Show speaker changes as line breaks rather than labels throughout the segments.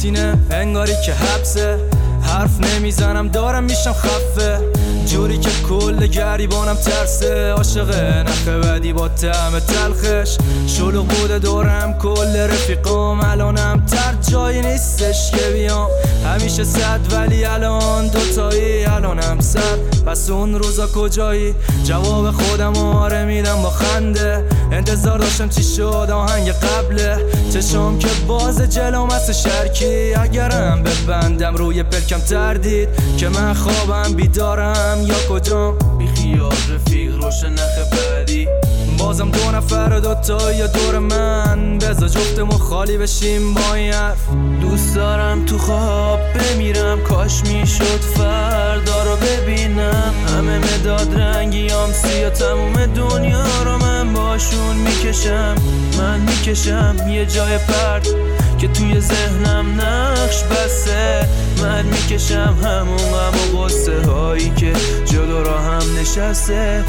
سینه انگاری که حبسه، حرف نمیزنم دارم میشم خفه، جوری که کل گریبانم ترسه، عاشق نخ بدی با طعم تلخش، شلوغ بوده دورم کل رفیقام، الانم تر جایی نیستش که بیام، همیشه صد ولی الان دوتایی، الانم صد پس اون روزا کجایی؟ جواب خودم آره میدم با خنده، انتظار داشتم چی شد آهنگ قبله، چشم که باز جلوم هست شرکی، اگرم ببندم روی پلکم تردید که من خوابم بیدارم یا کجام، بی خیال رفیق روشن نخ بعدی، بازم دو نفر دوتا یا دور من، بذار جفتمون خالی بشیم با این حرف، دوست دارم تو خواب بمیرم، کاش میشد فردا رو ببینم، همه مداد رنگیام سیاه تموم دنیا رو من باشون میکشم، من میکشم یه جای پرد که توی ذهنم نقش بسته، من میکشم همون غم و غصه هایی که جلو راهم نشسته،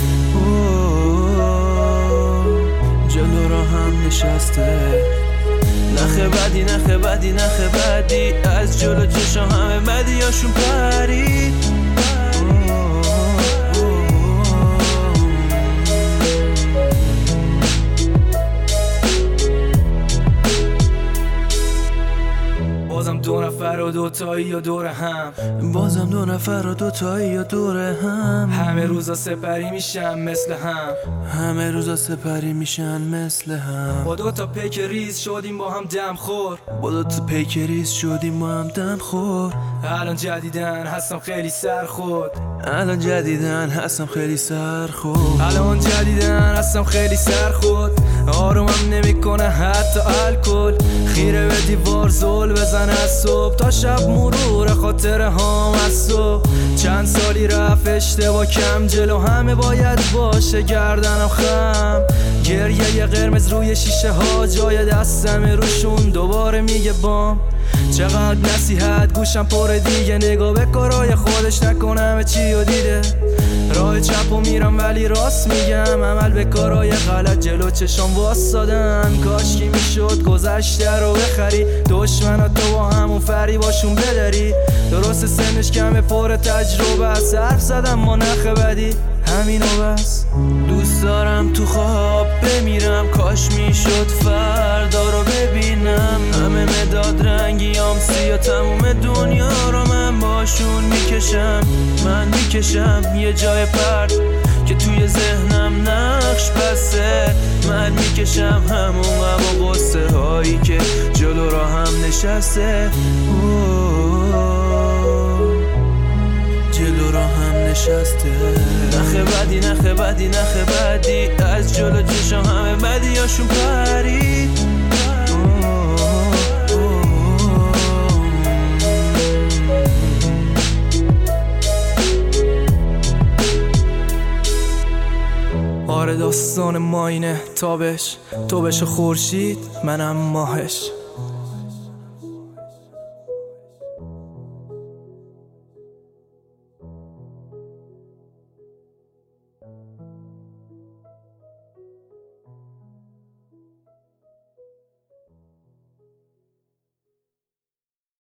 جلو راهم نشسته، نخه بدی نخه بدی نخه بدی، از جلو چشم همه بدیاشون پرید، بازم دو نفر و دوتایی یا دور هم، بازم دو نفر و دوتایی یا دور هم، همه روزا سپری میشن مثل هم، همه روزا سپری میشن مثل هم، با دوتا پیک ریز شدیم با هم دم خور، با دوتا پیک ریز شدیم با هم دم خور، الان جدیدن هستم خیلی سرخود، الان جدیدن هستم خیلی سرخود، الان جدیدن هستم خیلی سرخود، آرومم نمیکنه حتی الکل، خیره به دیوار زل بزن از صبح تا شب مرور خاطر هام از صبح، چند سالی رفت اشتباه کم جلو همه باید باشه گردنم خم، گریه یه قرمز روی شیشه ها جای دستم روشون دوباره میگه بام، چقدر نصیحت گوشم پر دیگه، نگاه به کارای خودش نکنم چی و دیده، راه چپ و میرم ولی راست میگم، عمل به کارای غلط جلو چشم واسادن، کاشکی میشد گذشته رو بخری، دشمناتو با همون فری باشون بداری، درست سنش کمه پر تجربه است، حرف زدم ما نخ بدی همینو بس، دوست دارم تو خواب بمیرم، کاش میشد فردا رو ببینم، همه مداد رنگیام سیاه تموم دنیا رو من باشون میکشم، من میکشم یه جای پرد که توی ذهنم نقش بسته، من میکشم همون غم و غصه هایی که جلو راهم نشسته، جلو راهم نشسته، نخه بدی نخه بدی نخه بدی، از جلو چشم همه بدیاشون پرید، آره داستان ما اینه، تابش تو بشو خورشید منم ماهش،